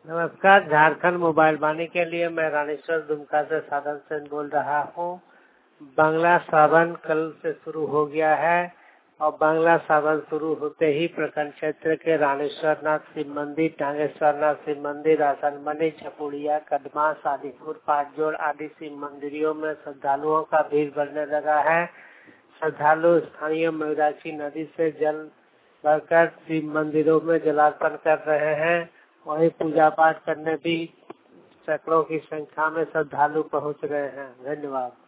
नमस्कार, झारखंड मोबाइल वाणी के लिए मैं रानेश्वर दुमका से साधन सेन बोल रहा हूँ। बांग्ला सावन कल से शुरू हो गया है और बांग्ला सावन शुरू होते ही प्रखंड क्षेत्र के रानेश्वर नाथ शिव मंदिर, टांगेश्वर नाथ शिव मंदिर, आसनमनी, छपुड़िया, कदमा, सादीपुर, पाटजोड़ आदि शिव मंदिरों में श्रद्धालुओं का भीड़ बढ़ने लगा है। श्रद्धालु स्थानीय मयूराक्षी नदी से जल भरकर शिव मंदिरों में जलार्पण कर रहे हैं। वहीं पूजा पाठ करने भी सैकड़ों की संख्या में श्रद्धालु पहुंच रहे हैं। धन्यवाद।